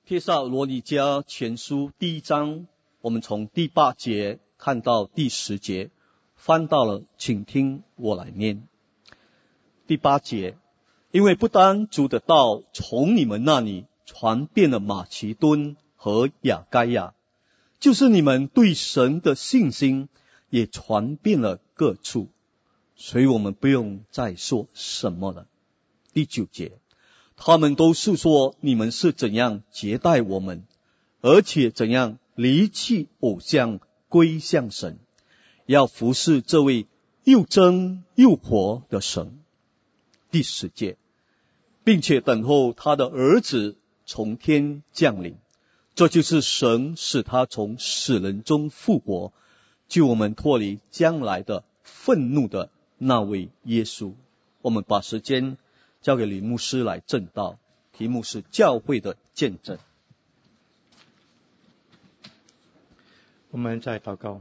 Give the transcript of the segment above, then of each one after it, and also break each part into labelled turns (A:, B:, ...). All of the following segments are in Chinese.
A: 帖撒罗尼迦前书第1章，我们从第8节看到第10节，翻到了，请听我来念。第8节，因为不单主的道从你们那里传遍了马其顿和亚该亚，就是你们对神的信心也传遍了各处，所以我们不用再说什么了。第9节，他们都述说你们是怎样接待我们，而且怎样离弃偶像归向神，要服侍这位又真又活的神。第10节，并且等候他的儿子从天降临，这就是神使他从死人中复活，救我们脱离将来的愤怒的那位耶稣。我们把时间交给李牧师来证道，题目是教会的见证。
B: 我们再祷告。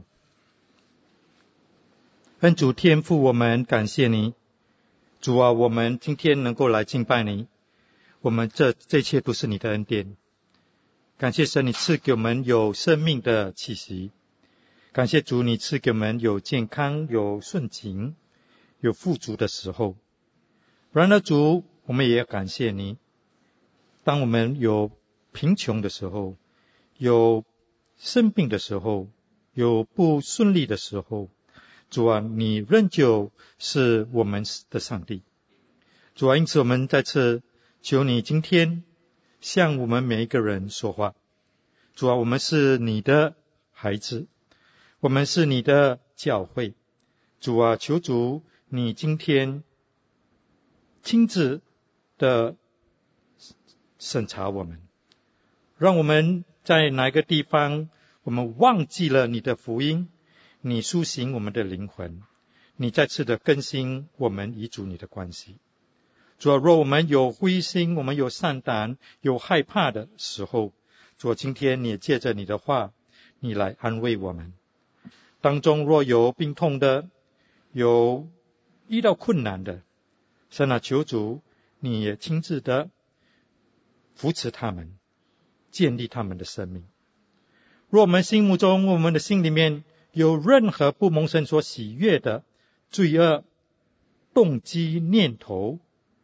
B: 恩主天父，我们感谢你，主啊，我们今天能够来敬拜你，我们这一切都是你的恩典。感谢神，你赐给我们有生命的气息，感谢主，你赐给我们有健康，有顺境，有富足的时候。然而主，我们也要感谢你，当我们有贫穷的时候，有生病的时候，有不顺利的时候，主啊，你仍旧是我们的上帝。主啊，因此我们再次求你今天向我们每一个人说话。主啊，我们是你的孩子，我们是你的教会。主啊，求主你今天亲自的审查我们，让我们在哪个地方我们忘记了你的福音，你苏醒我们的灵魂，你再次的更新我们与主你的关系。主啊，若我们有灰心，我们有丧胆，有害怕的时候，主啊，今天你也借着你的话，你来安慰我们。当中若有病痛的，有遇到困难的，神啊，求主你也亲自的扶持他们，建立他们的生命。若我们心目中，我们的心里面有任何不蒙神所喜悦的罪恶动机念头，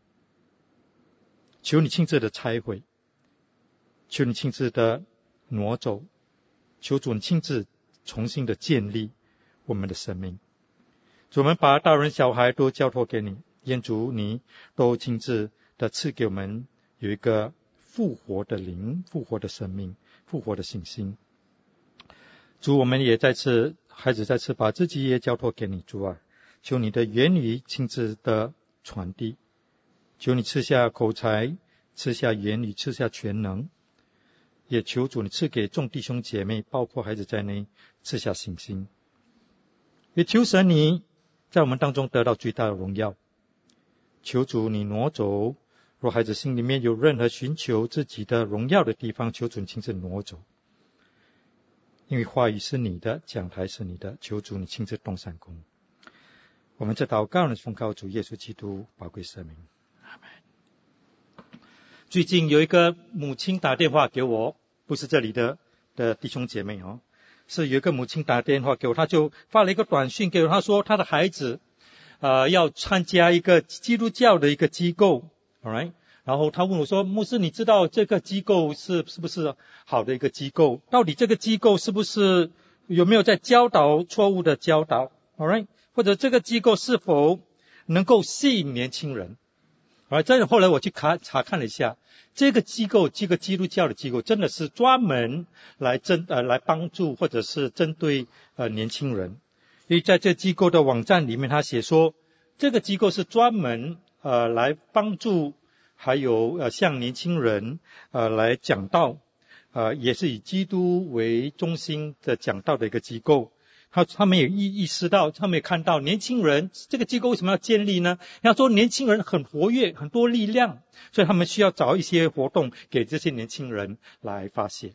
B: 求你亲自的拆毁，求你亲自的挪走，求主你亲自重新的建立我们的生命。主，我们把大人小孩都交托给你，愿主你都亲自的赐给我们有一个复活的灵，复活的生命，复活的信心。主，我们也孩子再次把自己也交托给你。主啊，求你的言语亲自的传递，求你赐下口才，赐下言语，赐下全能，也求主你赐给众弟兄姐妹，包括孩子在内，赐下信心。也求神你在我们当中得到最大的荣耀。求主你挪走，若孩子心里面有任何寻求自己的荣耀的地方，求主你亲自挪走。因为话语是你的，讲台是你的，求主你亲自动善工。我们这祷告呢，奉靠主耶稣基督宝贵圣名，阿们。最近有一个母亲打电话给我，不是这里的弟兄姐妹哦，是有一个母亲打电话给我，她就发了一个短讯给我，她说她的孩子要参加一个基督教的一个机构 ，alright， 然后她问我说，牧师，你知道这个机构是不是好的一个机构？到底这个机构是不是有没有在教导错误的教导 ，alright， 或者这个机构是否能够吸引年轻人？后来我去查看了一下，这个机构，这个基督教的机构真的是专门来帮助或者是针对年轻人。因为在这机构的网站里面，他写说这个机构是专门来帮助还有向年轻人来讲道，也是以基督为中心的讲道的一个机构。他们也意识到，他们也看到年轻人这个机构为什么要建立呢？要说年轻人很活跃，很多力量，所以他们需要找一些活动给这些年轻人来发泄。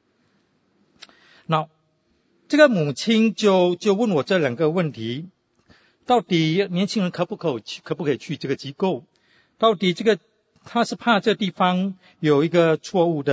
B: 那这个母亲就问我这两个问题：到底年轻人可不可以去这个机构？到底这个他是怕这地方有一个错误的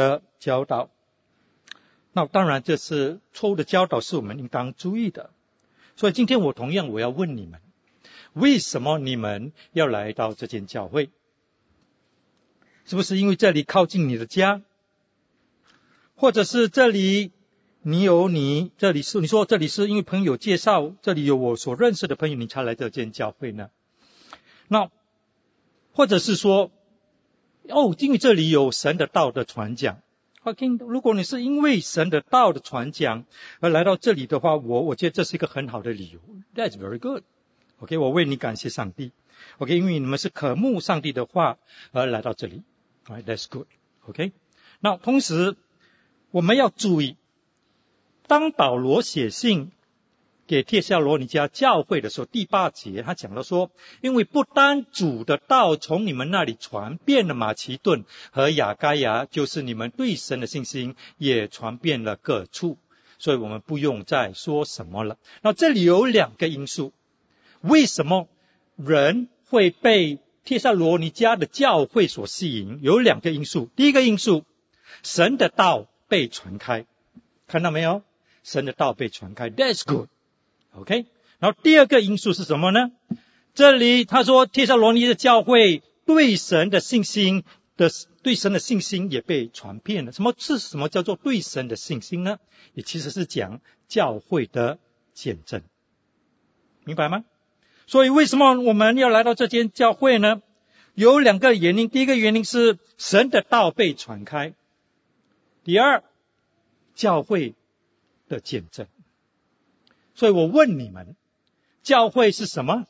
B: 教导。那当然这是错误的教导，是我们应当注意的。所以今天我要问你们，为什么你们要来到这间教会？是不是因为这里靠近你的家？或者是这里你说这里是因为朋友介绍，这里有我所认识的朋友，你才来这间教会呢？那或者是说因为这里有神的道的传讲。如果你是因为神的道的传讲而来到这里的话，我觉得这是一个很好的理由。 That's very good. OK， 我为你感谢上帝。OK， 因为你们是渴慕上帝的话而来到这里。Right, that's good. OK， 那同时我们要注意，当保罗写信给帖撒罗尼迦教会的时候，第8节他讲了说，因为不单主的道从你们那里传遍了马其顿和亚该亚，就是你们对神的信心也传遍了各处，所以我们不用再说什么了。那这里有2个因素，为什么人会被帖撒罗尼迦的教会所吸引？有2个因素。第一个因素，神的道被传开，看到没有？神的道被传开， That's good。OK， 然后第2个因素是什么呢？这里他说帖撒罗尼迦的教会对神的信心也被传遍了。什么叫做对神的信心呢？也其实是讲教会的见证，明白吗？所以为什么我们要来到这间教会呢？有2个原因。第一个原因是神的道被传开，第二，教会的见证。所以我问你们，教会是什么？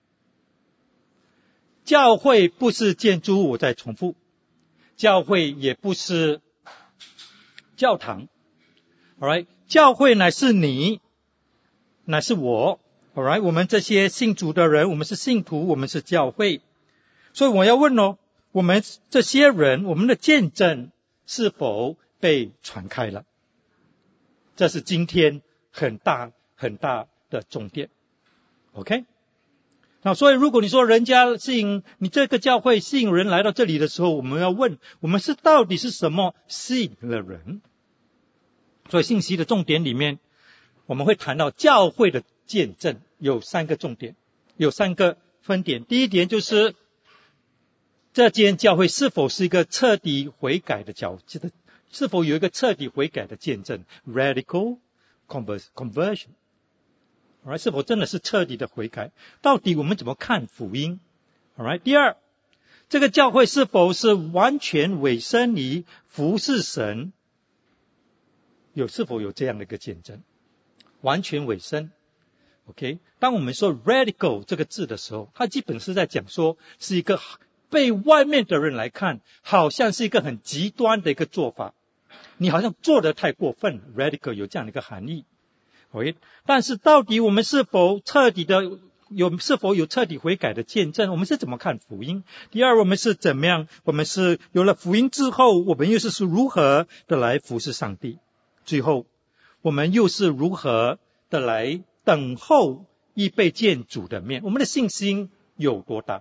B: 教会不是建筑物，我再重复，教会也不是教堂。 Alright， 教会乃是你，乃是我。Alright， 我们这些信主的人，我们是信徒，我们是教会。所以我要问我们这些人，我们的见证是否被传开了？这是今天很大的重点。 OK， 那所以如果你说人家你这个教会吸引人来到这里的时候，我们要问，我们到底是什么吸引了人？所以信息的重点里面，我们会谈到教会的见证有3个重点，有3个分点。第一点就是这间教会是否是一个彻底悔改的是否有一个彻底悔改的见证 Radical conversion， 是否真的是彻底的悔改？到底我们怎么看福音？ 第二，这个教会是否是完全委身于服侍神？是否有这样的一个见证？完全委身。 OK， 当我们说 radical 这个字的时候，它基本是在讲说是一个被外面的人来看好像是一个很极端的一个做法，你好像做得太过分。 Radical 有这样的一个含义。 OK， 但是到底我们是否有彻底悔改的见证？我们是怎么看福音？第二，我们是怎么样？我们是有了福音之后，我们又是如何的来服侍上帝？最后我们又是如何的来等候预备见主的面？我们的信心有多大？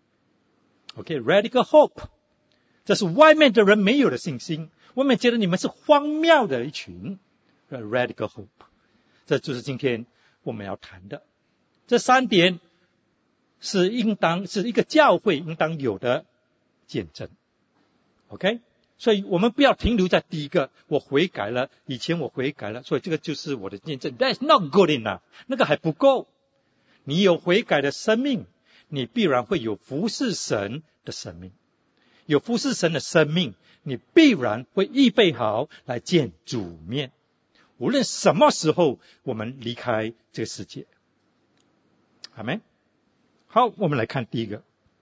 B: OK， radical hope， 这是外面的人没有的信心，我们觉得你们是荒谬的一群。 radical hope， 这就是今天我们要谈的。这3点是一个教会应当有的见证。 OK， 所以我们不要停留在第一个，我悔改了，以前我悔改了，所以这个就是我的见证。 That's not good enough， 那个还不够。你有悔改的生命，你必然会有服侍神的生命。有服侍神的生命，你必然会预备好来见主面，无论什么时候我们离开这个世界。阿们。好，我们来看第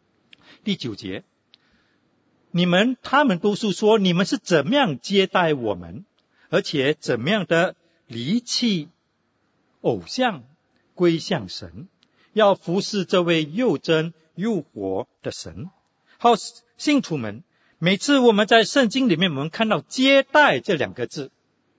B: 9节。他们都是说你们是怎么样接待我们，而且怎么样的离弃偶像归向神，要服侍这位又真又活的神。好，信徒们，每次我们在圣经里面我们看到接待这2个字，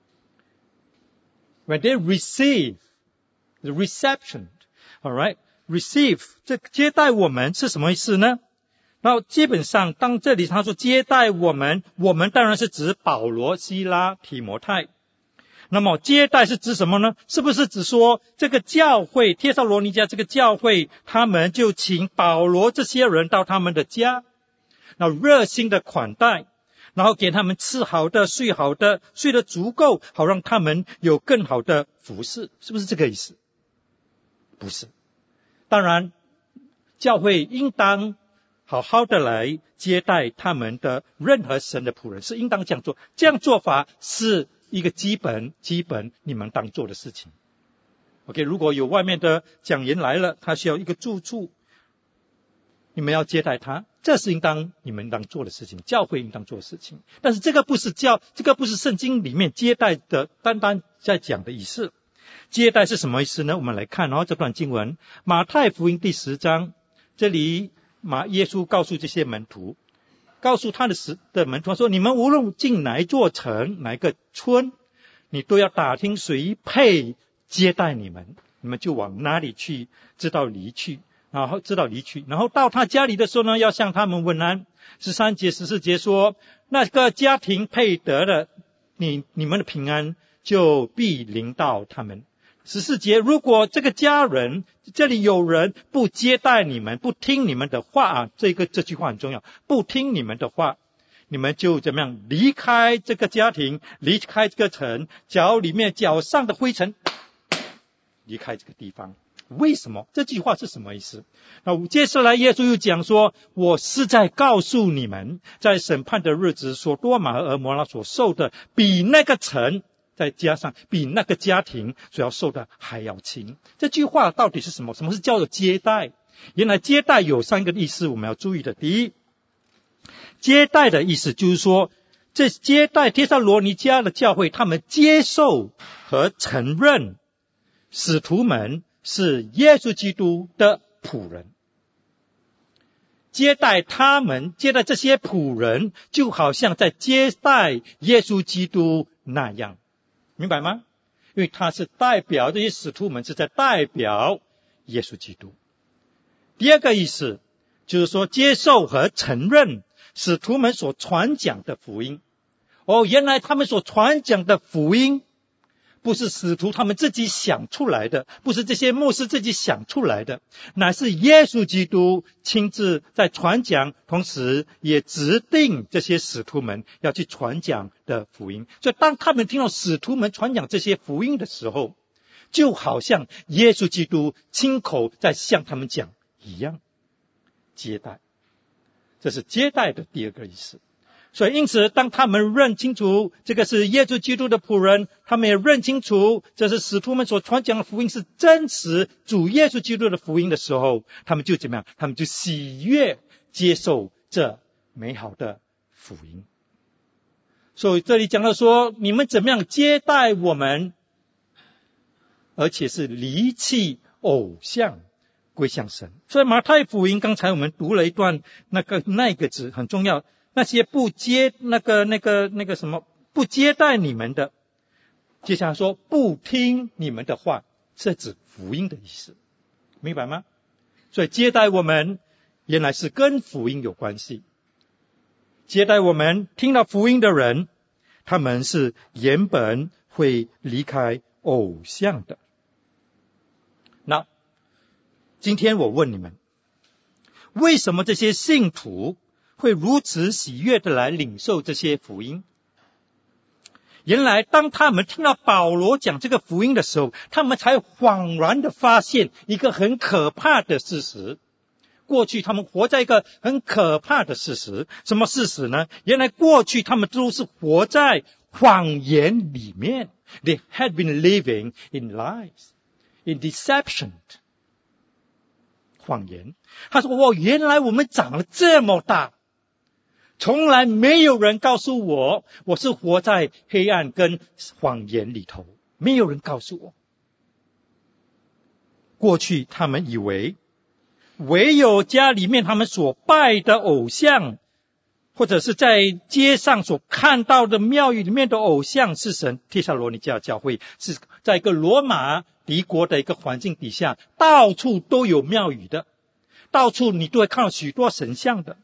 B: when they receive the reception， alright， receive 这接待我们是什么意思呢？ 然后基本上当这里他说接待我们，我们当然是指保罗、西拉、提摩太。那么接待是指什么呢？是不是指说这个教会帖撒罗尼迦这个教会，他们就请保罗这些人到他们的家，然后热心的款待，然后给他们吃好的、睡好的、睡得足够，好让他们有更好的服侍，是不是这个意思？不是。当然教会应当好好的来接待他们的任何神的仆人，是应当这样做，这样做法是一个基本你们当做的事情。 OK， 如果有外面的讲员来了，他需要一个住处，你们要接待他，这是你们应当做的事情，教会应当做的事情。但是这个不是圣经里面接待的单单在讲的意思。接待是什么意思呢？我们来看这段经文，马太福音第10章，这里耶稣告诉这些门徒，告诉他的门徒说，你们无论进哪一座城哪一个村，你都要打听谁配接待你们，你们就往哪里去，知道离去，然后到他家里的时候呢，要向他们问安。13节14节说，那个家庭配得了你们的平安，就必临到他们。14节，如果这个家人这里有人不接待你们，不听你们的话这句话很重要，不听你们的话，你们就怎么样离开这个家庭，离开这个城，脚上的灰尘，离开这个地方。为什么？这句话是什么意思？那接下来耶稣又讲说，我是在告诉你们，在审判的日子，所多玛和蛾摩拉所受的，比那个城再加上比那个家庭所要受的还要轻。这句话到底是什么？什么是叫做接待？原来接待有3个意思我们要注意的。第一，接待的意思就是说，这接待帖撒罗尼迦的教会，他们接受和承认使徒们是耶稣基督的仆人。接待这些仆人，就好像在接待耶稣基督那样，明白吗？因为他是代表这些使徒们，是在代表耶稣基督。第二个意思就是说，接受和承认使徒们所传讲的福音。原来他们所传讲的福音不是使徒他们自己想出来的，不是这些牧师自己想出来的，乃是耶稣基督亲自在传讲，同时也指定这些使徒们要去传讲的福音。所以当他们听到使徒们传讲这些福音的时候，就好像耶稣基督亲口在向他们讲一样。接待，这是接待的第二个意思。所以因此当他们认清楚这个是耶稣基督的仆人，他们也认清楚这是使徒们所传讲的福音是真实主耶稣基督的福音的时候，他们就怎么样？他们就喜悦接受这美好的福音。所以这里讲到说，你们怎么样接待我们，而且是离弃偶像归向神。所以马太福音刚才我们读了一段那个字很重要，那些不接不接待你们的，接下来说不听你们的话，是指福音的意思，明白吗？所以接待我们原来是跟福音有关系。接待我们听到福音的人，他们是原本会离开偶像的。那今天我问你们，为什么这些信徒会如此喜悦的来领受这些福音？原来当他们听到保罗讲这个福音的时候，他们才恍然的发现一个很可怕的事实。过去他们活在一个很可怕的事实。什么事实呢？原来过去他们都是活在谎言里面。 They had been living in lies, in deception. 谎言。他说原来我们长了这么大，从来没有人告诉我是活在黑暗跟谎言里头，没有人告诉我。过去他们以为唯有家里面他们所拜的偶像，或者是在街上所看到的庙宇里面的偶像是神。帖撒罗尼迦教会是在一个罗马帝国的一个环境底下，到处都有庙宇的，到处你都会看到许多神像的。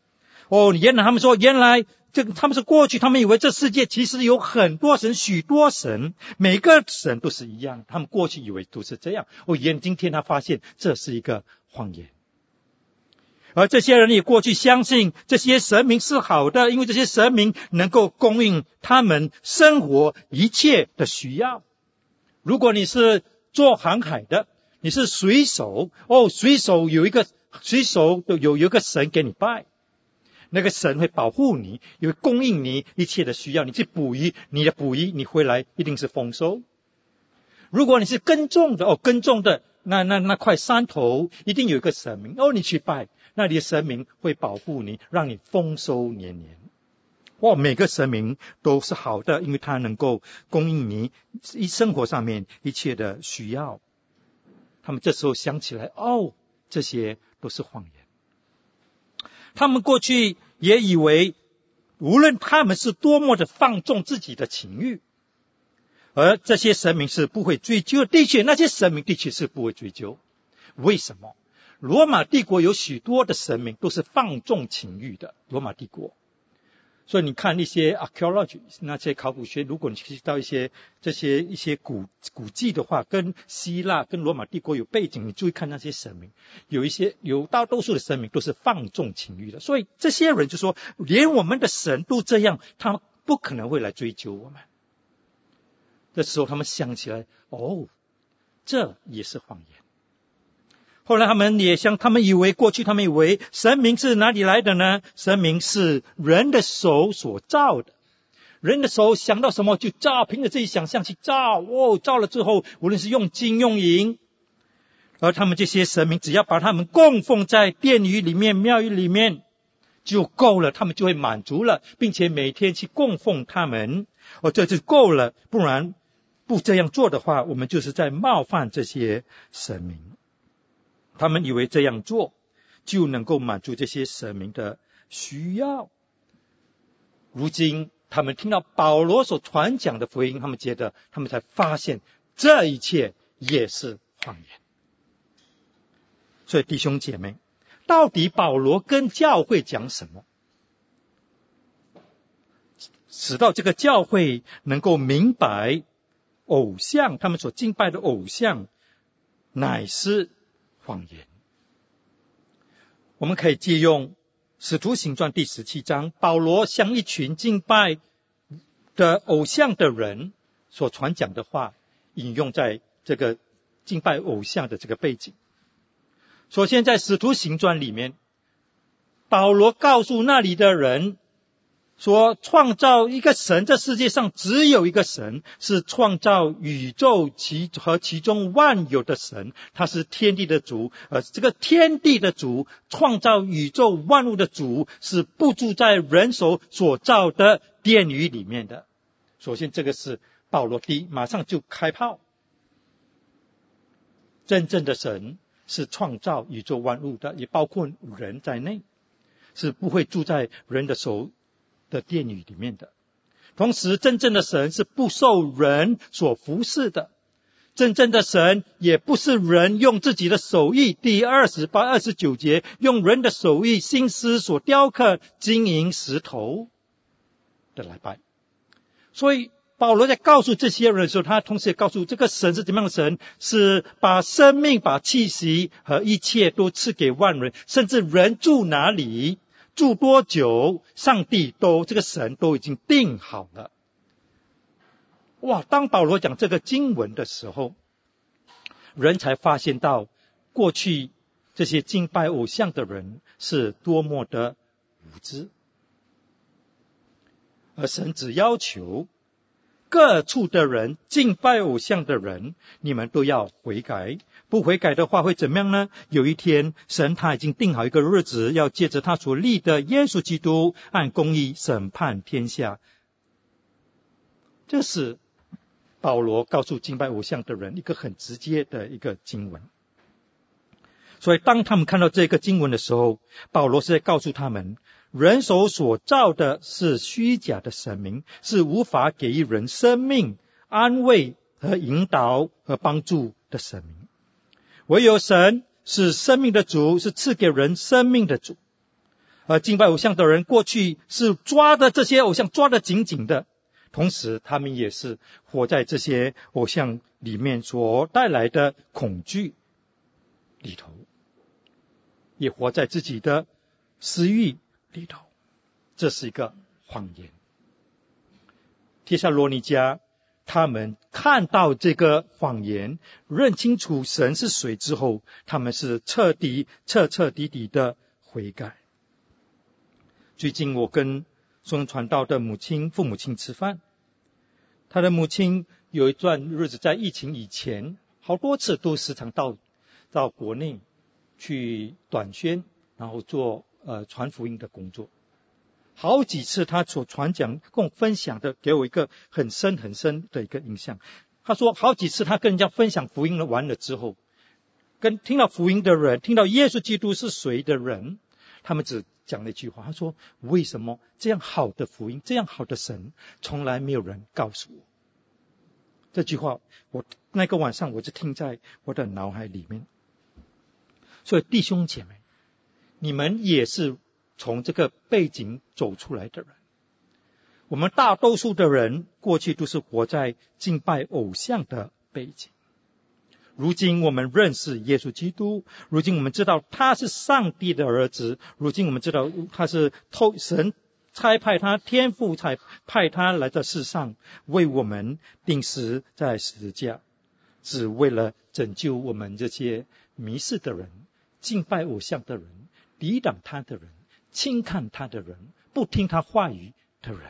B: 原来他们说，原来他们是过去，他们以为这世界其实有很多神，许多神，每个神都是一样，他们过去以为都是这样。今天他发现这是一个谎言。而这些人也过去相信这些神明是好的，因为这些神明能够供应他们生活一切的需要。如果你是做航海的，你是水手，水手有一个神给你拜，那个神会保护你，也会供应你一切的需要。你去捕鱼，你的捕鱼你回来一定是丰收。如果你是耕种的，那块山头一定有一个神明，你去拜，那里的神明会保护你，让你丰收年年。每个神明都是好的，因为它能够供应你生活上面一切的需要。他们这时候想起来，这些都是谎言。他们过去也以为，无论他们是多么的放纵自己的情欲，而这些神明是不会追究。的确，那些神明的确是不会追究。为什么？罗马帝国有许多的神明都是放纵情欲的，罗马帝国。所以你看一些 archaeology 那些考古学，如果你去到一些古迹的话，跟希腊跟罗马帝国有背景，你注意看那些神明，大多数的神明都是放纵情欲的。所以这些人就说，连我们的神都这样，他们不可能会来追究我们。这时候他们想起来，这也是谎言。后来他们以为神明是哪里来的呢？神明是人的手所造的，人的手想到什么就造，凭着自己想象去造，造了之后，无论是用金用银，而他们这些神明只要把他们供奉在殿宇里面、庙宇里面就够了，他们就会满足了，并且每天去供奉他们，这就够了。不然不这样做的话，我们就是在冒犯这些神明。他们以为这样做就能够满足这些神明的需要。如今他们听到保罗所传讲的福音，他们才发现这一切也是谎言。所以弟兄姐妹，到底保罗跟教会讲什么，使到这个教会能够明白他们所敬拜的偶像乃是谎言。我们可以借用使徒行传第17章，保罗向一群敬拜的偶像的人所传讲的话，引用在这个敬拜偶像的这个背景。首先在使徒行传里面，保罗告诉那里的人说，创造一个神，这世界上只有一个神，是创造宇宙和其中万有的神，他是天地的主。这个天地的主，创造宇宙万物的主，是不住在人手所造的殿宇里面的。首先这个是保罗马上就开炮，真正的神是创造宇宙万物的，也包括人在内，是不会住在人的手的殿宇里面的。同时真正的神是不受人所服侍的，真正的神也不是人用自己的手艺，第28、29节，用人的手艺心思所雕刻金银石头的来拜。所以保罗在告诉这些人的时候，他同时也告诉这个神是怎么样的神，是把生命、把气息和一切都赐给万人，甚至人住哪里住多久，上帝这个神都已经定好了。当保罗讲这个经文的时候，人才发现到过去这些敬拜偶像的人是多么的无知。而神只要求各处的人，敬拜偶像的人，你们都要悔改。不悔改的话会怎么样呢？有一天神他已经定好一个日子，要借着他所立的耶稣基督按公义审判天下。这是保罗告诉敬拜偶像的人一个很直接的一个经文。所以当他们看到这个经文的时候，保罗是在告诉他们，人手所造的是虚假的神明，是无法给予人生命、安慰和引导和帮助的神明。唯有神是生命的主，是赐给人生命的主。 敬拜偶像的人过去是抓的这些偶像抓得紧紧的，同时他们也是活在这些偶像里面所带来的恐惧里头，也活在自己的私欲里头。这是一个谎言。帖撒罗尼迦他们看到这个谎言，认清楚神是谁之后，他们是彻彻底底的悔改。最近我跟松传道的父母亲吃饭，他的母亲有一段日子在疫情以前，好多次都时常到国内去短宣，然后做传福音的工作。好几次他所传讲跟我分享的，给我一个很深的一个印象。他说好几次他跟人家分享福音完了之后，跟听到福音的人，听到耶稣基督是谁的人，他们只讲了一句话，他说为什么这样好的福音，这样好的神，从来没有人告诉我。这句话我那个晚上我就听在我的脑海里面。所以弟兄姐妹，你们也是从这个背景走出来的人。我们大多数的人过去都是活在敬拜偶像的背景，如今我们认识耶稣基督，如今我们知道他是上帝的儿子，如今我们知道他是神差派他，天父差派他来到世上，为我们钉死在十字架，只为了拯救我们这些迷失的人，敬拜偶像的人，抵挡他的人，轻看他的人，不听他话语的人。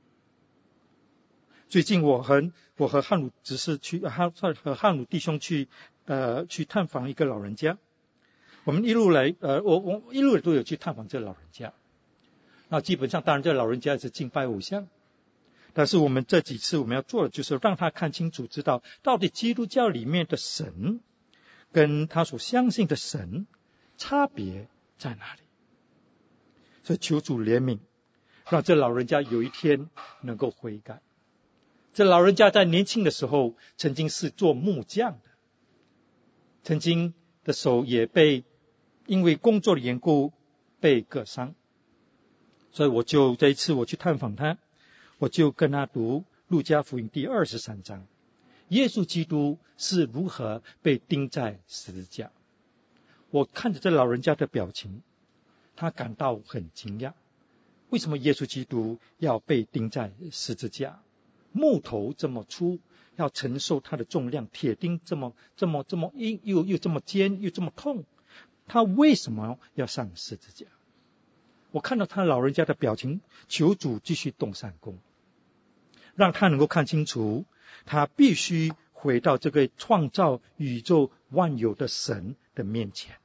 B: 最近我和汉鲁执事和汉鲁弟兄去探访一个老人家。我们一路来我一路都有去探访这个老人家。那基本上当然这个老人家是敬拜偶像，但是我们这几次我们要做的就是让他看清楚，知道到底基督教里面的神跟他所相信的神差别在哪里。所以求主怜悯，让这老人家有一天能够悔改。这老人家在年轻的时候曾经是做木匠的，曾经的手也因为工作的缘故被割伤。所以这一次我去探访他，我就跟他读路加福音第23章，耶稣基督是如何被钉在十字架。我看着这老人家的表情，他感到很惊讶，为什么耶稣基督要被钉在十字架？木头这么粗，要承受它的重量，铁钉这么硬，又这么尖，又这么痛，他为什么要上十字架？我看到他老人家的表情，求主继续动善工，让他能够看清楚，他必须回到这个创造宇宙万有的神的面前。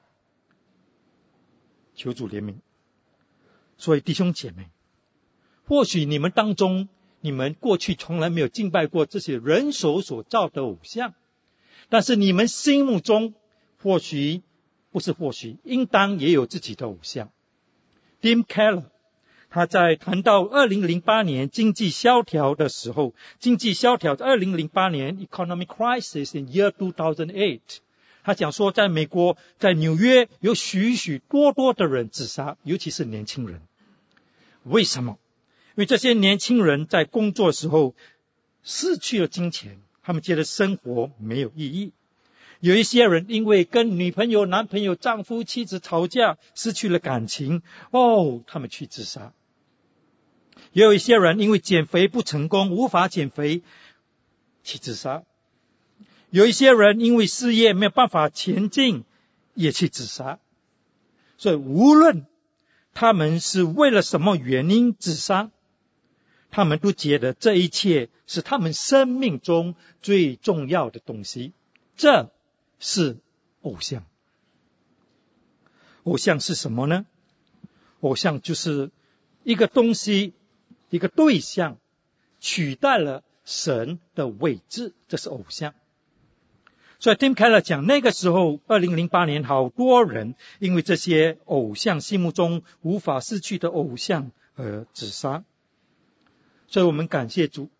B: 求主怜悯。所以弟兄姐妹，或许你们当中，你们过去从来没有敬拜过这些人手所造的偶像，但是你们心目中应当也有自己的偶像。Tim Keller 他在谈到2008年经济萧条的时候，2008年 Economic Crisis in year 2008， 他讲说在美国，在纽约有许许多多的人自杀，尤其是年轻人。为什么？因为这些年轻人在工作的时候失去了金钱，他们觉得生活没有意义。有一些人因为跟女朋友、男朋友、丈夫、妻子吵架，失去了感情，他们去自杀。也有一些人因为减肥不成功，无法减肥，去自杀。有一些人因为事业没有办法前进，也去自杀。所以无论他们是为了什么原因自杀，他们都觉得这一切是他们生命中最重要的东西。这是偶像。偶像是什么呢？偶像就是一个东西，一个对象取代了神的位置，这是偶像。所以 Tim Keller 讲，那个时候2008年好多人因为这些偶像，心目中无法失去的偶像而自杀。所以我们感谢主，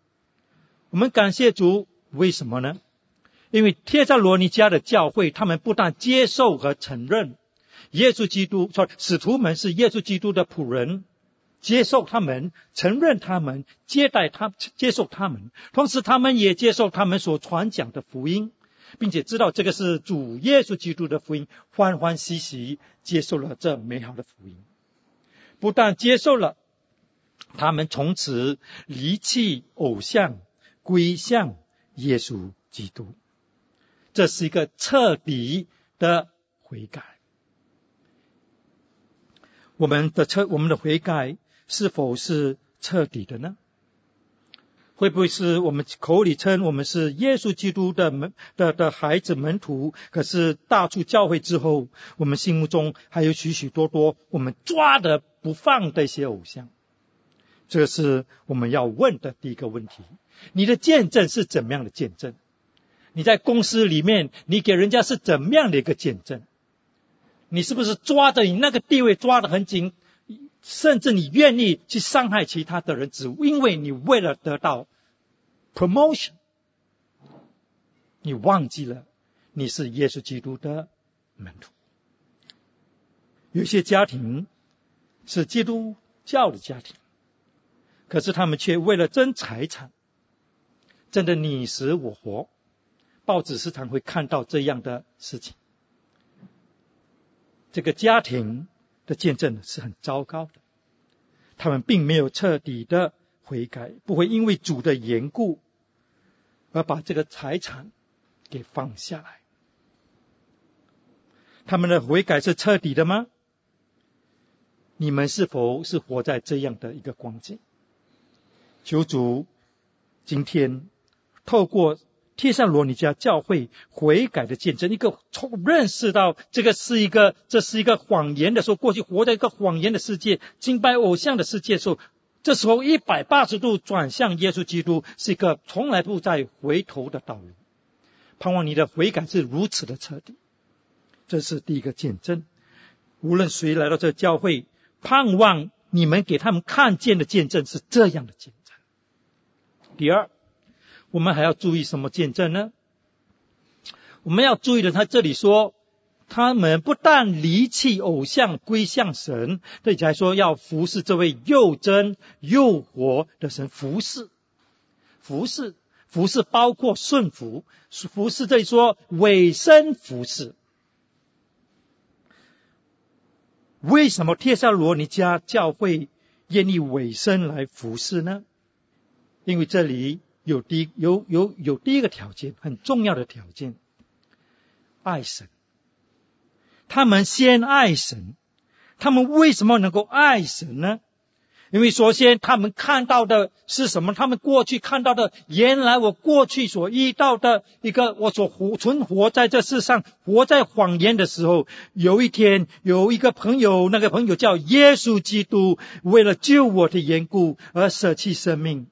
B: 为什么呢？因为帖撒罗尼迦的教会，他们不但接受和承认耶稣基督说，使徒们是耶稣基督的仆人，接受他们，承认他们，接待他，接受他们，同时他们也接受他们所传讲的福音，并且知道这个是主耶稣基督的福音，欢欢喜喜接受了这美好的福音。不但接受了，他们从此离弃偶像，归向耶稣基督。这是一个彻底的悔改。我们的悔改是否是彻底的呢？会不会是我们口里称我们是耶稣基督的孩子门徒，可是大出教会之后，我们心目中还有许许多多我们抓得不放的一些偶像？这是我们要问的第一个问题。你的见证是怎么样的见证？你在公司里面，你给人家是怎么样的一个见证？你是不是抓着你那个地位抓得很紧，甚至你愿意去伤害其他的人，只因为你为了得到 promotion， 你忘记了你是耶稣基督的门徒。有些家庭是基督教的家庭，可是他们却为了争财产，争得你死我活。报纸时常会看到这样的事情。这个家庭的见证是很糟糕的，他们并没有彻底的悔改，不会因为主的缘故而把这个财产给放下来。他们的悔改是彻底的吗？你们是否是活在这样的一个光景？求主今天透过帖撒罗尼迦教会悔改的见证，一个认识到这是一个谎言的时候，过去活在一个谎言的世界，敬拜偶像的世界的时候，这时候180度转向耶稣基督，是一个从来不再回头的道路。盼望你的悔改是如此的彻底，这是第一个见证。无论谁来到这教会，盼望你们给他们看见的见证是这样的见证。第二，我们还要注意什么见证呢？我们要注意的，他这里说他们不但离弃偶像归向神，这里还说要服侍这位又真又活的神。服侍包括顺服，服侍这里说委身服侍。为什么帖撒罗尼迦教会愿意委身来服侍呢？因为这里有第一个条件，很重要的条件，爱神。他们先爱神。他们为什么能够爱神呢？因为首先他们看到的是什么？他们过去看到的，原来我过去所遇到的一个，我所存活在这世上，活在谎言的时候，有一天有一个朋友，那个朋友叫耶稣基督，为了救我的缘故而舍弃生命。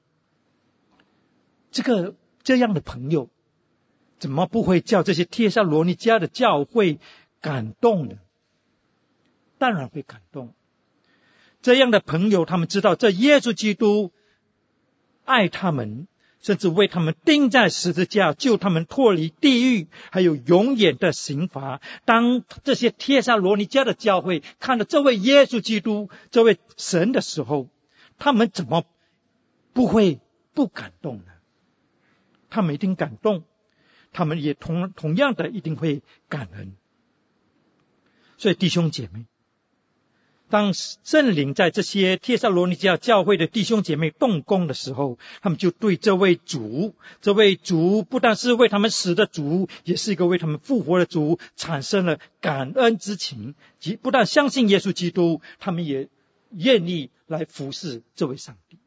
B: 这样的朋友怎么不会叫这些帖撒罗尼迦的教会感动呢？当然会感动。这样的朋友，他们知道这耶稣基督爱他们，甚至为他们钉在十字架，救他们脱离地狱还有永远的刑罚。当这些帖撒罗尼迦的教会看到这位耶稣基督，这位神的时候，他们怎么不会不感动呢？他们一定感动，他们也同样的一定会感恩。所以弟兄姐妹，当圣灵在这些帖撒罗尼迦教会的弟兄姐妹动工的时候，他们就对这位主不但是为他们死的主，也是一个为他们复活的主，产生了感恩之情。不但相信耶稣基督，他们也愿意来服侍这位上帝。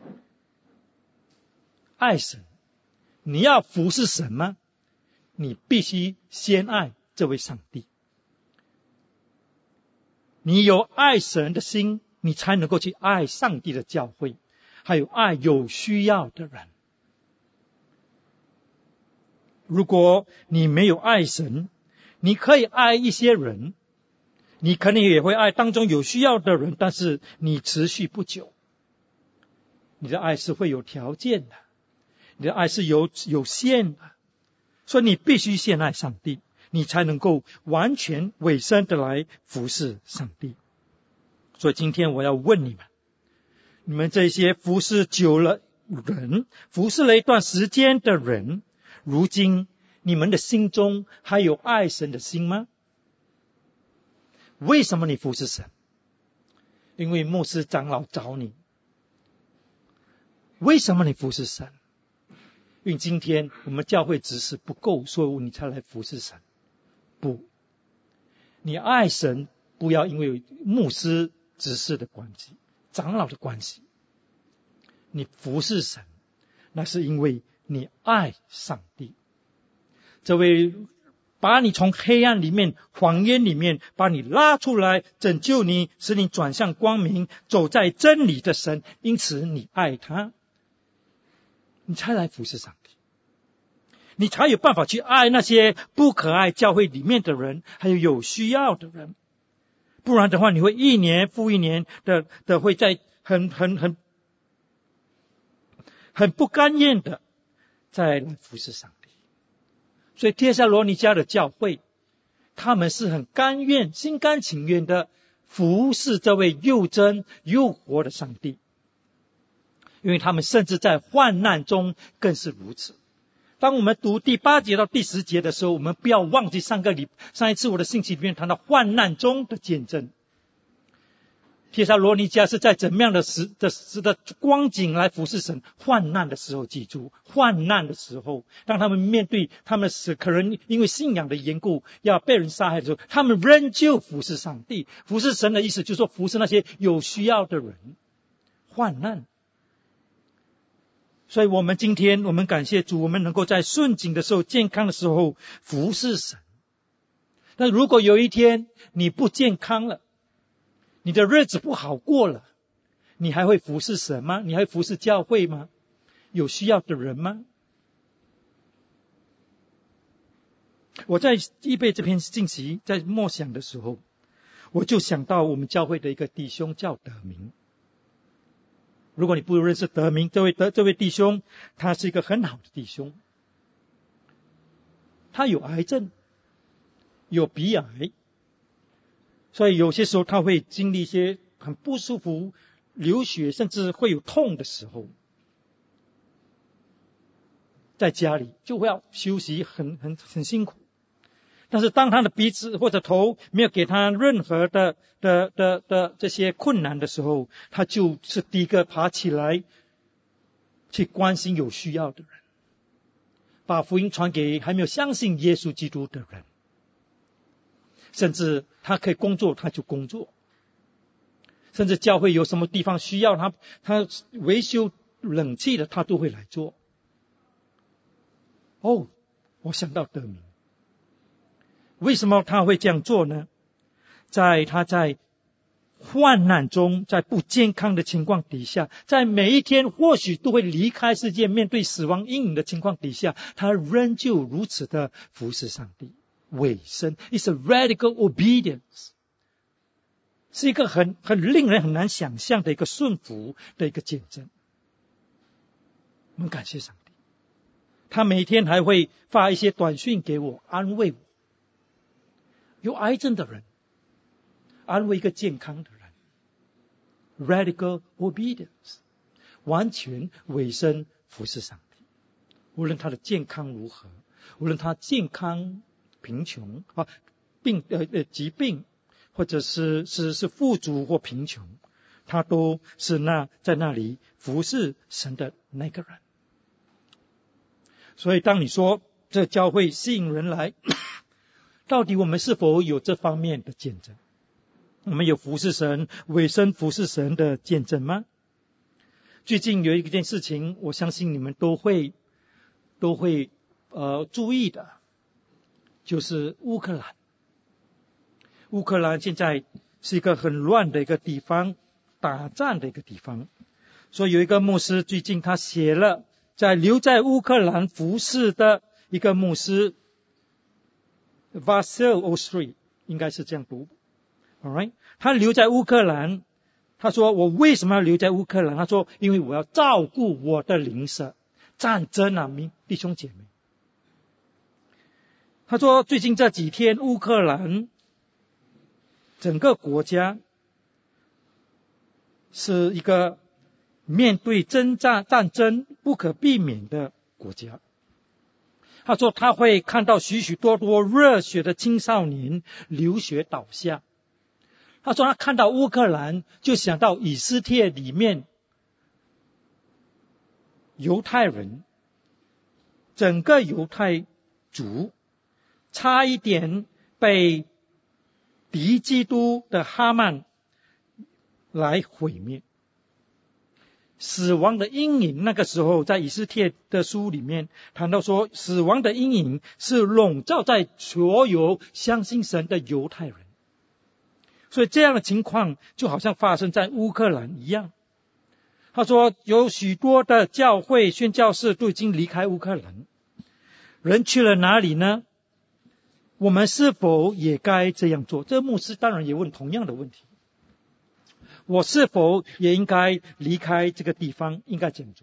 B: 爱神，你要服侍神吗？你必须先爱这位上帝。你有爱神的心，你才能够去爱上帝的教会，还有爱有需要的人。如果你没有爱神，你可以爱一些人，你可能也会爱当中有需要的人，但是你持续不久。你的爱是会有条件的，你的爱是有限的，所以你必须先爱上帝， 你才能够完全委身的来服侍上帝。所以今天我要问你们，你们这些服侍久了人，服侍了一段时间的人，如今你们的心中还有爱神的心吗？为什么你服侍神？因为牧师长老找你。为什么你服侍神？因为今天我们教会知识不够，所以你才来服侍神。不，你爱神，不要因为牧师执事的关系、长老的关系，你服侍神，那是因为你爱上帝。这位把你从黑暗里面、谎言里面把你拉出来，拯救你，使你转向光明，走在真理的神，因此你爱他，你才来服侍上帝，你才有办法去爱那些不可爱教会里面的人，还有需要的人。不然的话，你会一年复一年的会在很不甘愿的再来服侍上帝。所以帖撒罗尼迦的教会，他们是很甘愿、心甘情愿的服侍这位又真又活的上帝，因为他们甚至在患难中更是如此。当我们读第8节到第10节的时候，我们不要忘记上一次我的信息里面谈到患难中的见证。帖撒罗尼迦是在怎么样的光景来服侍神？患难的时候，记住，患难的时候，当他们面对他们可能因为信仰的缘故要被人杀害的时候，他们仍旧服侍上帝。服侍神的意思就是说服侍那些有需要的人。患难。所以我们今天我们感谢主，我们能够在顺境的时候、健康的时候服侍神。但如果有一天你不健康了，你的日子不好过了，你还会服侍神吗？你还会服侍教会吗？有需要的人吗？我在预备这篇信息，在默想的时候，我就想到我们教会的一个弟兄叫德明。如果你不认识德明，这位弟兄，他是一个很好的弟兄。他有癌症，有鼻癌，所以有些时候他会经历一些很不舒服、流血，甚至会有痛的时候。在家里就会要休息，很辛苦。但是当他的鼻子或者头没有给他任何的这些困难的时候，他就是第一个爬起来去关心有需要的人，把福音传给还没有相信耶稣基督的人。甚至他可以工作他就工作，甚至教会有什么地方需要他维修冷气的他都会来做。我想到德明，为什么他会这样做呢？他在患难中，在不健康的情况底下，在每一天或许都会离开世界，面对死亡阴影的情况底下，他仍旧如此的服侍上帝，委身。It's a radical obedience， 是一个很令人很难想象的一个顺服的一个见证。我们感谢上帝，他每天还会发一些短讯给我，安慰我。有癌症的人安慰一个健康的人， radical obedience， 完全委身服侍上帝。无论他的健康如何，无论他健康贫穷疾病，或者是富足或贫穷，他都是在那里服侍神的那个人。所以当你说这教会吸引人来，到底我们是否有这方面的见证？我们有服侍神、委身服侍神的见证吗？最近有一件事情，我相信你们都会注意的，就是乌克兰。乌克兰现在是一个很乱的一个地方，打仗的一个地方。所以有一个牧师最近他写了留在乌克兰服侍的一个牧师Vasyl Ostry， 应该是这样读。Alright， 他留在乌克兰，他说我为什么要留在乌克兰？他说因为我要照顾我的邻舍。战争啊，弟兄姐妹， 他说最近这几天乌克兰整个国家是一个面对战争不可避免的国家。他说他会看到许许多多热血的青少年流血倒下。他说他看到乌克兰就想到以斯帖里面犹太人，整个犹太族差一点被敌基督的哈曼来毁灭。死亡的阴影，那个时候在以斯帖的书里面谈到说，死亡的阴影是笼罩在所有相信神的犹太人。所以这样的情况就好像发生在乌克兰一样。他说有许多的教会宣教士都已经离开乌克兰，人去了哪里呢？我们是否也该这样做？这个牧师当然也问同样的问题，我是否也应该离开这个地方，应该这样做？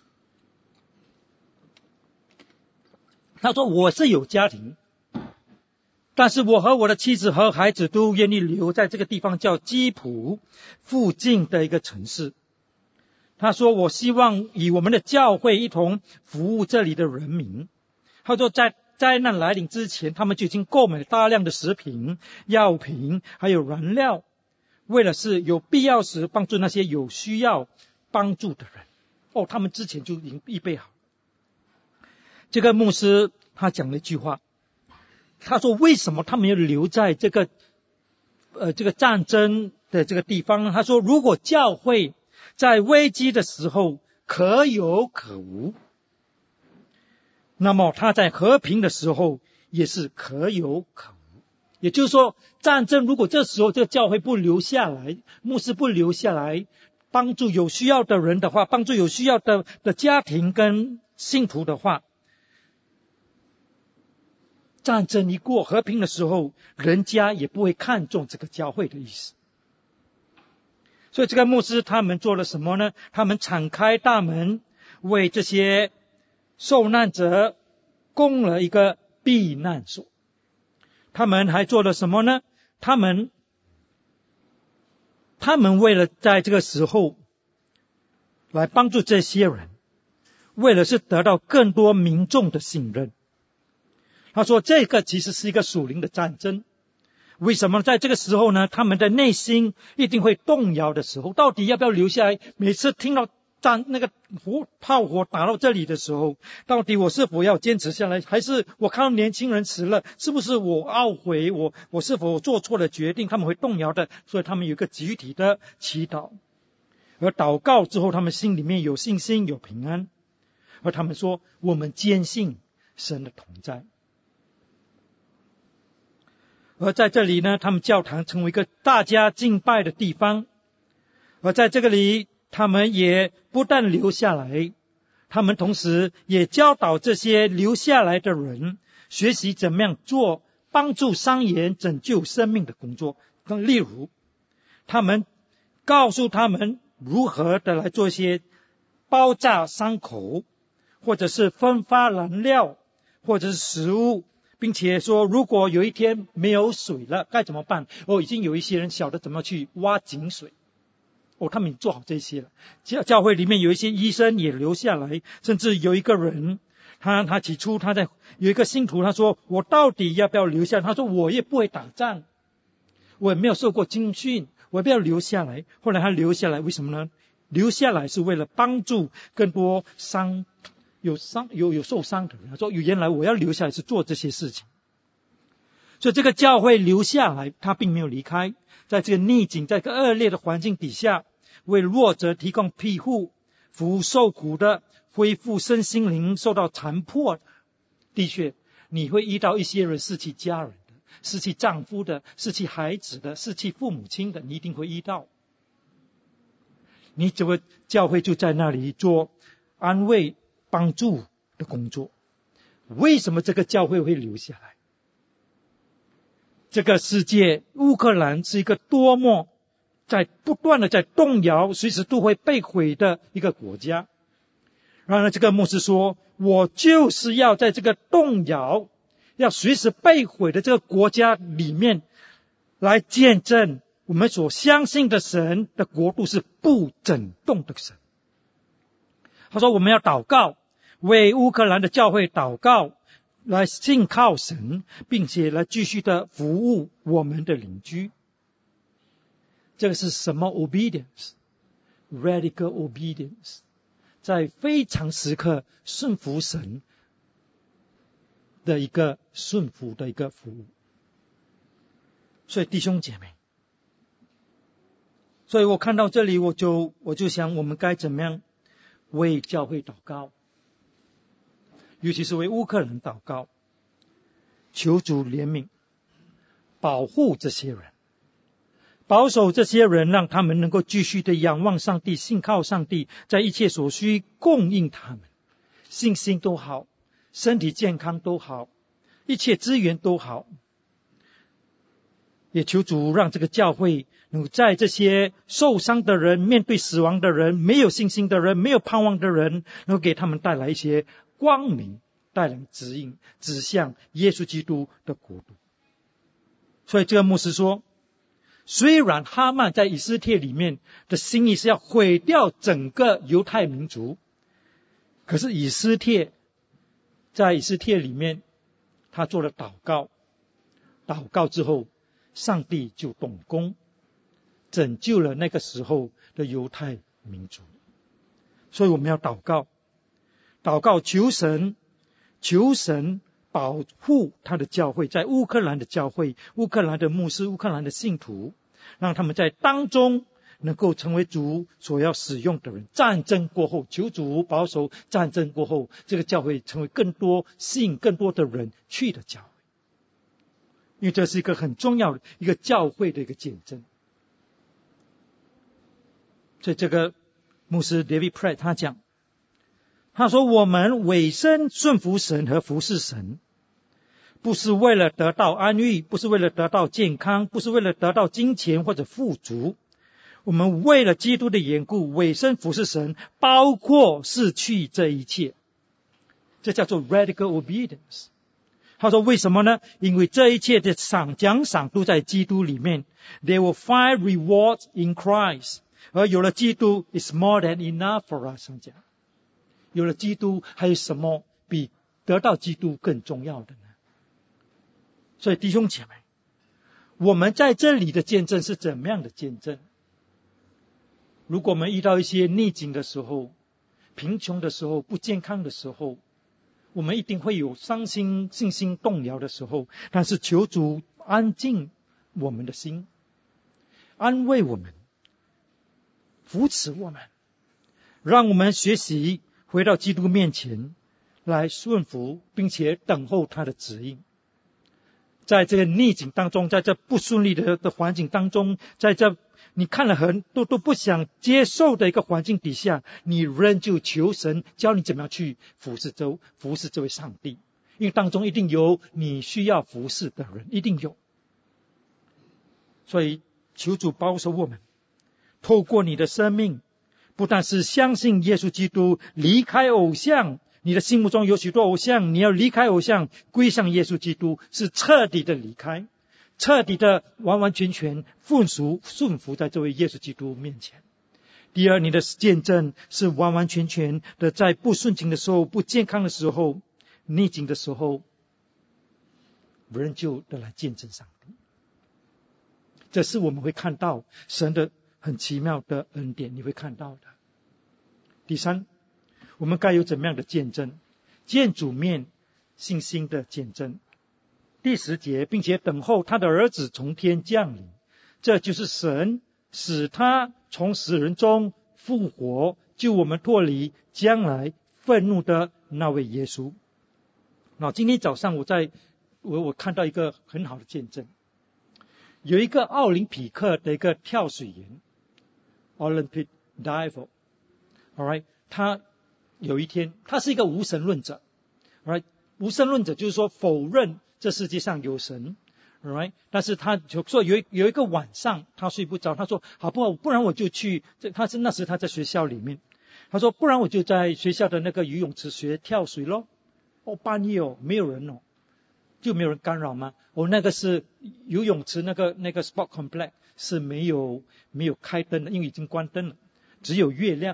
B: 他说我是有家庭，但是我和我的妻子和孩子都愿意留在这个地方，叫基普附近的一个城市。他说我希望以我们的教会一同服务这里的人民。他说在灾难来临之前，他们就已经购买了大量的食品、药品还有燃料，为了是有必要时帮助那些有需要帮助的人。他们之前就已经预备好。这个牧师他讲了一句话，他说为什么他们要留在这个战争的这个地方呢？他说如果教会在危机的时候可有可无，那么他在和平的时候也是可有可无。也就是说，战争如果这时候这个教会不留下来，牧师不留下来帮助有需要的人的话，帮助有需要的家庭跟信徒的话，战争一过，和平的时候，人家也不会看重这个教会的意思。所以这个牧师他们做了什么呢？他们敞开大门，为这些受难者供了一个避难所。他们还做了什么呢？他们为了在这个时候来帮助这些人，为了是得到更多民众的信任。他说这个其实是一个属灵的战争。为什么在这个时候呢？他们的内心一定会动摇的时候，到底要不要留下来？每次听到那个炮火打到这里的时候，到底我是否要坚持下来？还是我看到年轻人死了，是不是我懊悔？我是否做错了决定？他们会动摇的。所以他们有一个集体的祈祷，而祷告之后，他们心里面有信心，有平安。而他们说，我们坚信神的同在。而在这里呢，他们教堂成为一个大家敬拜的地方。而在这个里，他们也不但留下来，他们同时也教导这些留下来的人学习怎么样做帮助伤员拯救生命的工作。例如，他们告诉他们如何的来做一些包扎伤口，或者是分发燃料，或者是食物，并且说如果有一天没有水了该怎么办。已经有一些人晓得怎么去挖井水。他们做好这些了。教会里面有一些医生也留下来，甚至有一个人他起初有一个信徒，他说我到底要不要留下来？他说我也不会打仗，我也没有受过军训，我也不要留下来。后来他留下来，为什么呢？留下来是为了帮助更多有受伤的人。他说原来我要留下来是做这些事情。所以这个教会留下来，他并没有离开，在这个逆境，在这个恶劣的环境底下，为弱者提供庇护，服务受苦的，恢复身心灵受到残破的。的确，你会遇到一些人失去家人的，失去丈夫的，失去孩子的，失去父母亲的，你一定会遇到。你这个教会就在那里做安慰帮助的工作。为什么这个教会会留下来？这个世界，乌克兰是一个多么不断的在动摇，随时都会被毁的一个国家。然而这个牧师说，我就是要在这个动摇， 要随时被毁的这个国家里面，来见证我们所相信的神的国度是不震动的神。他说我们要祷告，为乌克兰的教会祷告，来信靠神，并且来继续的服务我们的邻居。这个是什么 obedience？ Radical obedience， 在非常时刻顺服神的一个顺服的一个服务。所以弟兄姐妹，所以我看到这里，我就想我们该怎么样为教会祷告，尤其是为乌克兰祷告，求主怜悯，保护这些人，保守这些人，让他们能够继续的仰望上帝，信靠上帝，在一切所需供应他们，信心都好，身体健康都好，一切资源都好。也求主让这个教会能够在这些受伤的人、面对死亡的人、没有信心的人、没有盼望的人，能够给他们带来一些光明，带来指引，指向耶稣基督的国度。所以这个牧师说，虽然哈曼在以斯帖里面的心意是要毁掉整个犹太民族，可是在以斯帖里面他做了祷告，祷告之后上帝就动工，拯救了那个时候的犹太民族。所以我们要祷告，求神保护他的教会，在乌克兰的教会，乌克兰的牧师，乌克兰的信徒，让他们在当中能够成为主所要使用的人。战争过后，求主保守战争过后，这个教会成为吸引更多的人去的教会。因为这是一个很重要的一个教会的一个见证。所以这个牧师 David Pratt 他说我们委身顺服神和服侍神，不是为了得到安逸，不是为了得到健康，不是为了得到金钱或者富足，我们为了基督的缘故委身服侍神，包括失去这一切。这叫做 radical obedience。他说为什么呢？因为这一切的奖赏都在基督里面， They will find rewards in Christ。 而有了基督 is more than enough for us。 有了基督，还有什么比得到基督更重要的呢？所以弟兄姐妹，我们在这里的见证是怎么样的见证？如果我们遇到一些逆境的时候，贫穷的时候，不健康的时候，我们一定会有伤心、信心动摇的时候，但是求主安静我们的心，安慰我们，扶持我们，让我们学习回到基督面前来顺服，并且等候他的指引。在这个逆境当中，在这不顺利的环境当中，在这你看了很多都不想接受的一个环境底下，你仍旧求神教你怎么样去服侍这位上帝，因为当中一定有你需要服侍的人，一定有。所以求主保守我们，透过你的生命，不但是相信耶稣基督，离开偶像，你的心目中有许多偶像，你要离开偶像，归向耶稣基督，是彻底的离开，彻底的完完全全顺服在这位耶稣基督面前。第二，你的见证是完完全全的在不顺境的时候，不健康的时候，逆境的时候，仍旧的来见证上帝。这是我们会看到神的很奇妙的恩典，你会看到的。第三，我们该有怎么样的见证？见主面信心的见证。第10节，并且等候他的儿子从天降临，这就是神使他从死人中复活，救我们脱离将来愤怒的那位耶稣。那今天早上我看到一个很好的见证，有一个奥林匹克的一个跳水员 Olympic diver， alright， 他有一天他是一个无神论者， alright， 无神论者就是说否认这世界上有神， alright， 但是他就说有一个晚上他睡不着，他说好不然我就去，那时他在学校里面，他说不然我就在学校的那个游泳池学跳水咯。半夜没有人就没有人干扰吗？那个是游泳池那个 sport complex 是没有开灯的，因为已经关灯了，只有月亮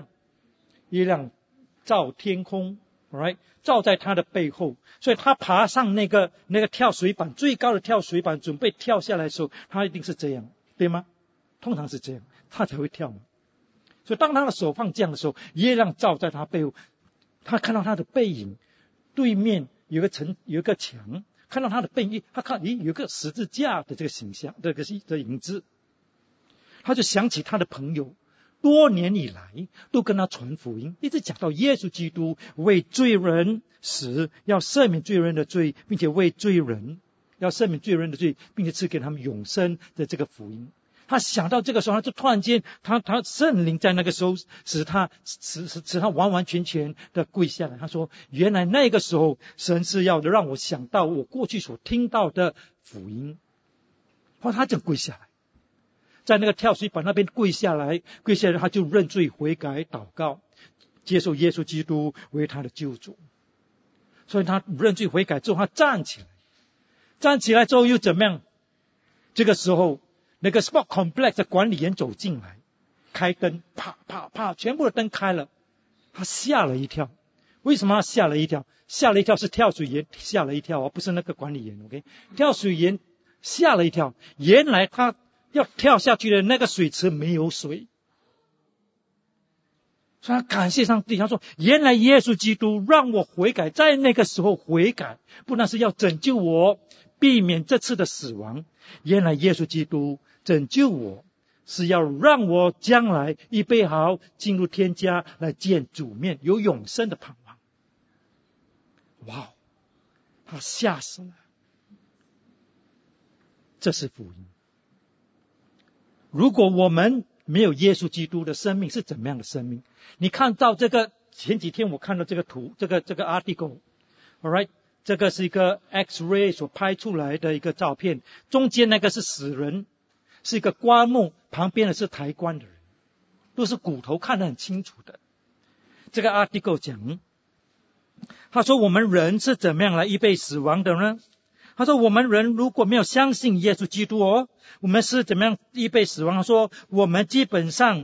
B: 照天空 ，right 照在他的背后，所以他爬上那个跳水板最高的跳水板，准备跳下来的时候，他一定是这样，对吗？通常是这样，他才会跳嘛。所以当他的手放这样的时候，月亮照在他背后，他看到他的背影，对面有个墙，看到他的背影，他看有个十字架的这个形象，这个影子，他就想起他的朋友多年以来都跟他传福音，一直讲到耶稣基督为罪人死，要赦免罪人的罪，并且为罪人要赦免罪人的罪，并且赐给他们永生的这个福音。他想到这个时候，他就突然间，他圣灵在那个时候使他完完全全的跪下来。他说：“原来那个时候，神是要让我想到我过去所听到的福音。”后来他就跪下来，在那个跳水板那边跪下来，他就认罪悔改祷告，接受耶稣基督为他的救主。所以他认罪悔改之后，他站起来之后又怎么样？这个时候，那个 sport complex 的管理员走进来，开灯，啪啪啪，全部的灯开了，他吓了一跳。为什么他吓了一跳？吓了一跳是跳水员吓了一跳，不是那个管理员。OK， 跳水员吓了一跳，原来他要跳下去的那个水池没有水，所以他感谢上帝。他说：“原来耶稣基督让我悔改，在那个时候悔改，不但是要拯救我，避免这次的死亡。原来耶稣基督拯救我，是要让我将来预备好进入天家来见主面，有永生的盼望。”哇，他吓死了。这是福音。如果我们没有耶稣基督的生命是怎么样的生命？你看到这个，前几天我看到这个图，这个 article， alright， 这个是一个 X-ray 所拍出来的一个照片，中间那个是死人，是一个棺木，旁边的是抬棺的人，都是骨头，看得很清楚的。这个 article 讲，他说我们人是怎么样来预备死亡的呢？他说我们人如果没有相信耶稣基督我们是怎么样预备死亡？他说我们基本上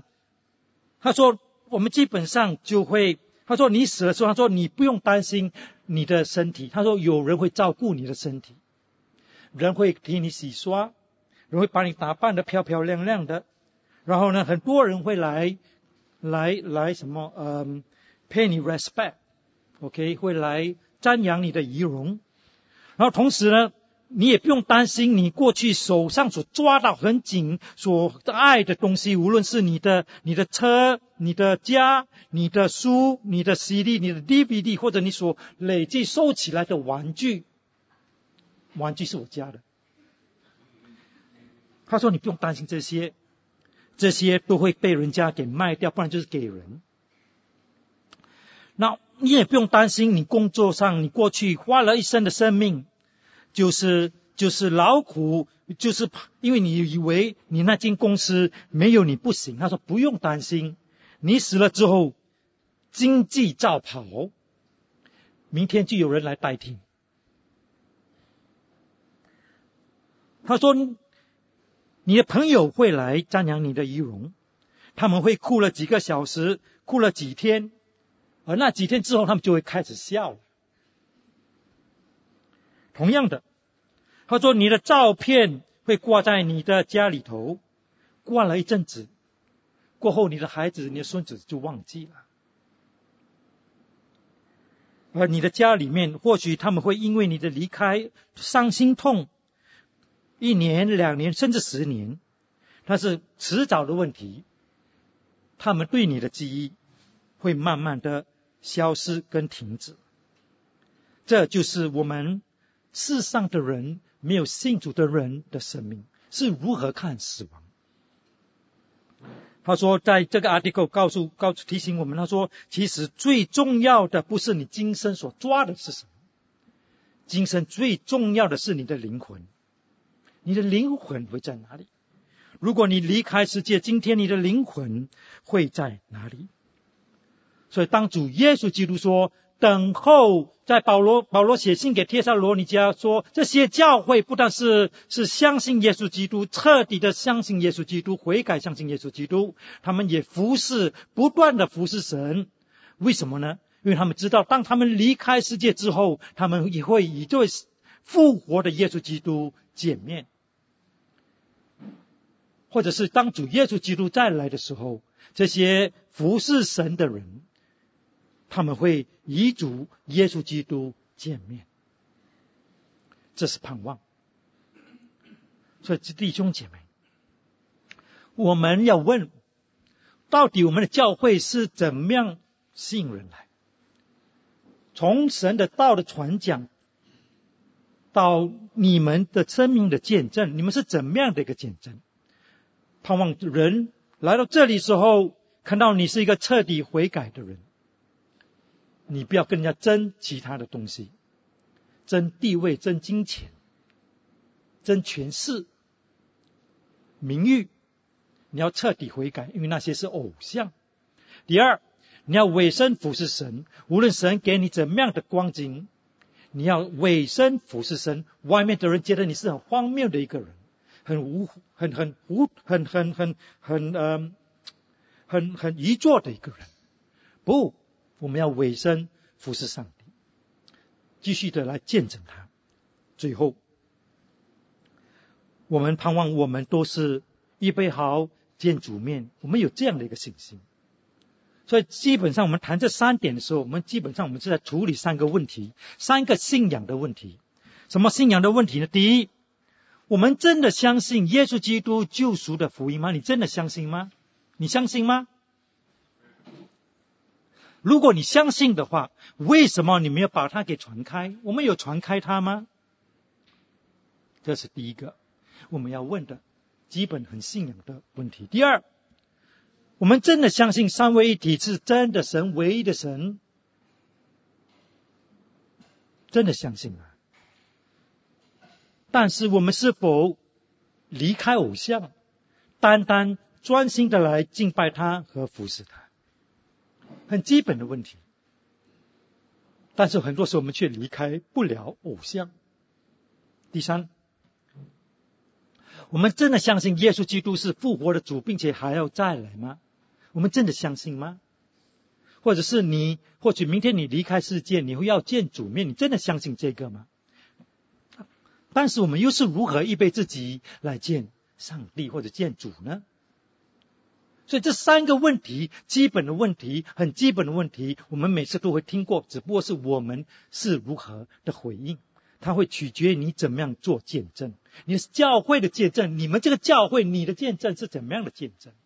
B: 就会，他说你死的时候，他说你不用担心你的身体，他说有人会照顾你的身体，人会替你洗刷，人会把你打扮得漂漂亮亮的，然后呢，很多人会来什么pay 你 respect， OK， 会来瞻仰你的仪容。然后同时呢，你也不用担心你过去手上所抓到很紧所爱的东西，无论是你的车、你的家、你的书、你的 CD、你的 DVD， 或者你所累计收起来的玩具是我家的。他说你不用担心这些都会被人家给卖掉，不然就是给人。那你也不用担心你工作上你过去花了一生的生命就是劳苦，就是因为你以为你那间公司没有你不行。他说不用担心，你死了之后经济照跑，明天就有人来代替。他说你的朋友会来瞻仰你的仪容，他们会哭了几个小时，哭了几天，而那几天之后他们就会开始笑了。同样的，他说你的照片会挂在你的家里头，挂了一阵子过后，你的孩子你的孙子就忘记了。而你的家里面或许他们会因为你的离开伤心痛1年2年甚至10年，但是迟早的问题，他们对你的记忆会慢慢的消失跟停止。这就是我们世上的人，没有信主的人的生命是如何看死亡。他说在这个 article 提醒我们，他说其实最重要的不是你今生所抓的是什么，今生最重要的是你的灵魂。你的灵魂会在哪里？如果你离开世界，今天你的灵魂会在哪里？所以当主耶稣基督说等候，在保罗写信给帖撒罗尼迦说，这些教会不但是相信耶稣基督，彻底的相信耶稣基督，悔改相信耶稣基督，他们也不断的服侍神。为什么呢？因为他们知道，当他们离开世界之后，他们也会以对复活的耶稣基督见面，或者是当主耶稣基督再来的时候，这些服侍神的人，他们会与主耶稣基督见面。这是盼望。所以弟兄姐妹，我们要问，到底我们的教会是怎么样吸引人来？从神的道的传讲到你们的生命的见证，你们是怎么样的一个见证？盼望人来到这里时候，看到你是一个彻底悔改的人，你不要跟人家争其他的东西，争地位，争金钱，争权势，名誉，你要彻底悔改，因为那些是偶像。第二，你要委身服侍神，无论神给你怎么样的光景，你要委身服侍神。外面的人觉得你是很荒谬的一个人，很愚拙的一个人。不，我们要委身服侍上帝，继续的来见证他。最后，我们盼望我们都是预备好见主面，我们有这样的一个信心。所以基本上我们谈这3点的时候，我们是在处理3个问题，3个信仰的问题。什么信仰的问题呢？第一，我们真的相信耶稣基督救赎的福音吗？你真的相信吗？你相信吗？如果你相信的话，为什么你没有把它给传开？我们有传开它吗？这是第一个我们要问的基本很信仰的问题。第二，我们真的相信三位一体是真的神，唯一的神？真的相信啊。但是我们是否离开偶像，单单专心的来敬拜他和服侍他？很基本的问题。但是很多时候我们却离开不了偶像。第三，我们真的相信耶稣基督是复活的主，并且还要再来吗？我们真的相信吗？或者是或许明天你离开世界，你会要见主面，你真的相信这个吗？但是我们又是如何预备自己来见上帝或者见主呢？所以这3个问题，基本的问题，很基本的问题，我们每次都会听过，只不过是我们是如何的回应。它会取决于你怎么样做见证。你是教会的见证，你们这个教会，你的见证是怎么样的见证？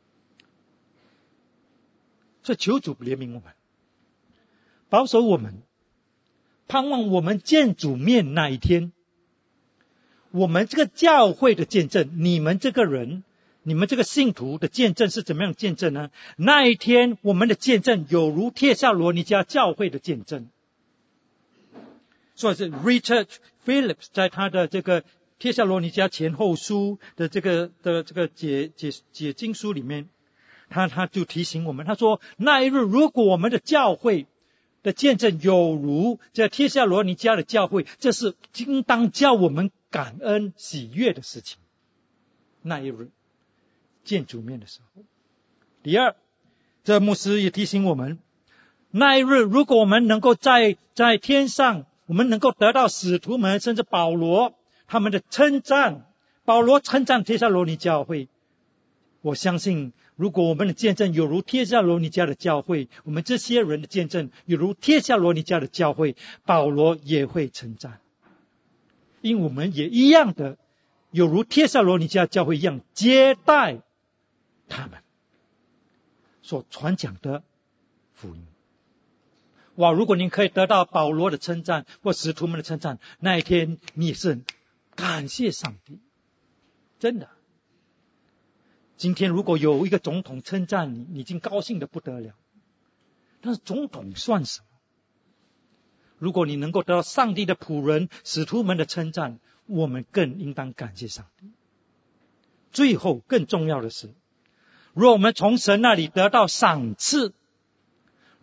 B: 所以求主怜悯我们，保守我们，盼望我们见主面那一天，我们这个教会的见证，你们这个人，你们这个信徒的见证是怎么样见证呢？那一天我们的见证有如帖撒罗尼迦教会的见证。所以是 Richard Phillips 在他的这个帖撒罗尼迦前后书的这个解经书里面，他就提醒我们，他说那一日如果我们的教会的见证有如这帖撒罗尼迦的教会，这是应当叫我们感恩喜悦的事情。那一日见主面的时候。第二，这牧师也提醒我们，那一日如果我们能够在天上，我们能够得到使徒们甚至保罗他们的称赞，保罗称赞帖撒罗尼迦教会，我相信如果我们的见证有如帖撒罗尼迦的教会，我们这些人的见证有如帖撒罗尼迦的教会，保罗也会称赞，因为我们也一样的有如帖撒罗尼迦教会一样接待他们所传讲的福音。哇！如果您可以得到保罗的称赞或使徒们的称赞，那一天你也是感谢上帝，真的。今天如果有一个总统称赞你，你已经高兴得不得了。但是总统算什么？如果你能够得到上帝的仆人、使徒们的称赞，我们更应当感谢上帝。最后更重要的是，如果我们从神那里得到赏赐，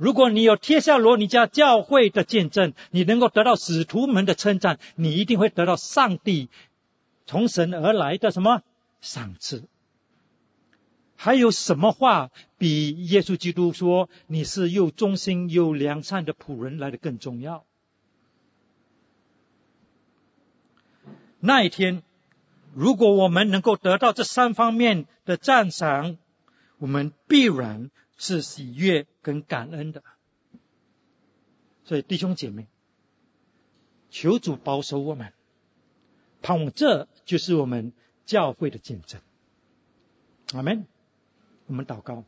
B: 如果你有帖撒罗尼迦教会的见证，你能够得到使徒们的称赞，你一定会得到上帝从神而来的什么赏赐。还有什么话比耶稣基督说你是又忠心又良善的仆人来的更重要？那一天，如果我们能够得到这3方面的赞赏，我们必然是喜悦跟感恩的。所以弟兄姐妹，求主保守我们，盼望这就是我们教会的见证。阿们。我们祷告。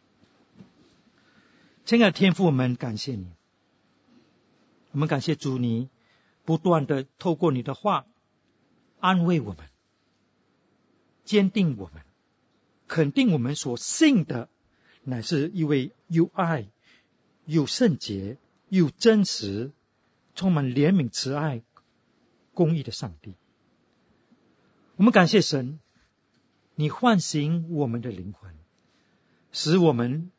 B: 亲爱的天父，我们感谢你，我们感谢主，你不断的透过你的话安慰我们，坚定我们，肯定我们所信的乃是一位又爱又圣洁又真实充满怜悯慈爱公义的上帝。我们感谢神，你唤醒我们的灵魂，使我们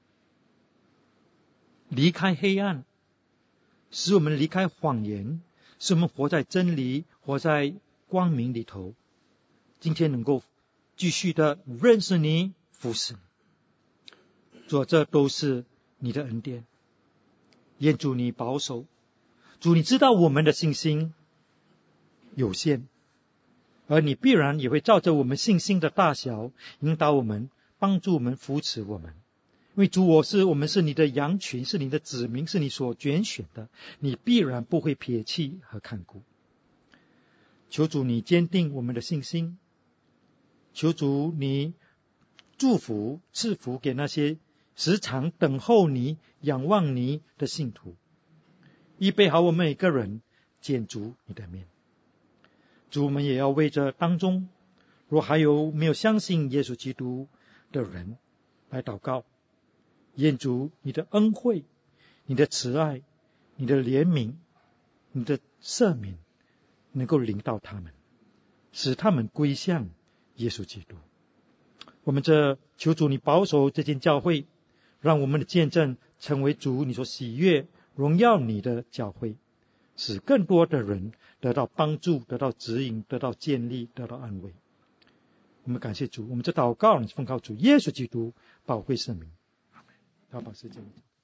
B: 离开黑暗，使我们离开谎言，使我们活在真理，活在光明里头。今天能够继续的认识你，服侍你，主，这都是你的恩典。愿主你保守，主你知道我们的信心有限，而你必然也会照着我们信心的大小引导我们，帮助我们，扶持我们。因为主，我们是你的羊群，是你的子民，是你所拣选的，你必然不会撇弃和看顾。求主你坚定我们的信心，求主你祝福赐福给那些时常等候你仰望你的信徒，预备好我们每个人见主你的面。主，我们也要为着当中若还有没有相信耶稣基督的人来祷告，愿主你的恩惠，你的慈爱，你的怜悯，你的赦免能够临到他们，使他们归向耶稣基督。我们求主你保守这间教会，让我们的见证成为主你所喜悦荣耀你的教会，使更多的人得到帮助，得到指引，得到建立，得到安慰。我们感谢主，我们这祷告是奉靠主耶稣基督宝贵圣名。好，把时间。